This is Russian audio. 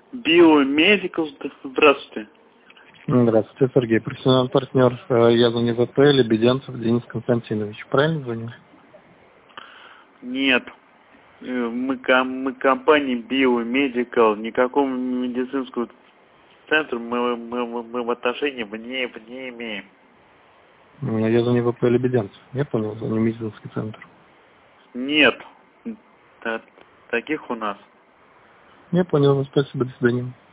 Биомедикал, здравствуйте. Здравствуйте, Сергей, профессиональный партнер. Я звоню в ВП, Лебеденцев Денис Константинович. Правильно звоню? Нет. Мы компания Биомедикал. Никакого медицинского центра мы в отношении не имеем. Я звоню в ВП Лебеденцев. Я понял, звоню в медицинский центр. Нет. Таких у нас. Я понял, спасибо, до свидания.